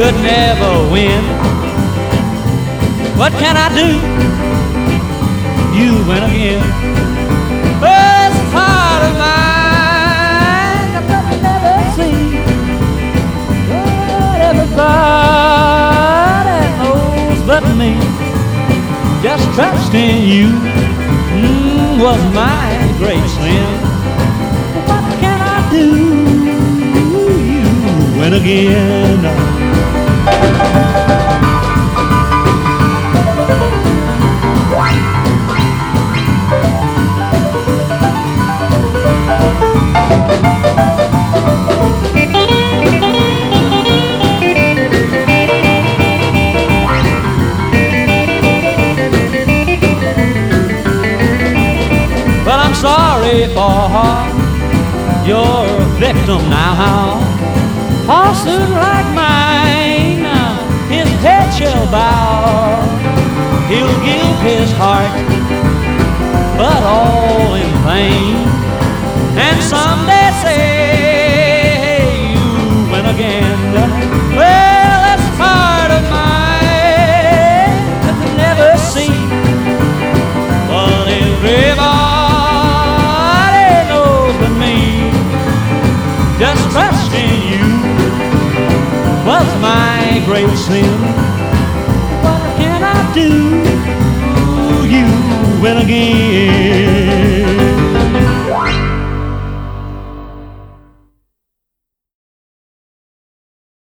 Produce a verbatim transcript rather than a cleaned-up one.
could never win. What can I do? You win again. Oh, it's a part of mine I could never see. But everybody knows but me. Just trust in you mm, was my great sin. What can I do? You win again. Sorry for you're a victim now. All soon like mine, his head shall bow. He'll give his heart, but all in vain. And someday say, hey, you win again. Well, that's part of mine I could never see. But everybody just trust in you was my great sin. What can I do? You win again.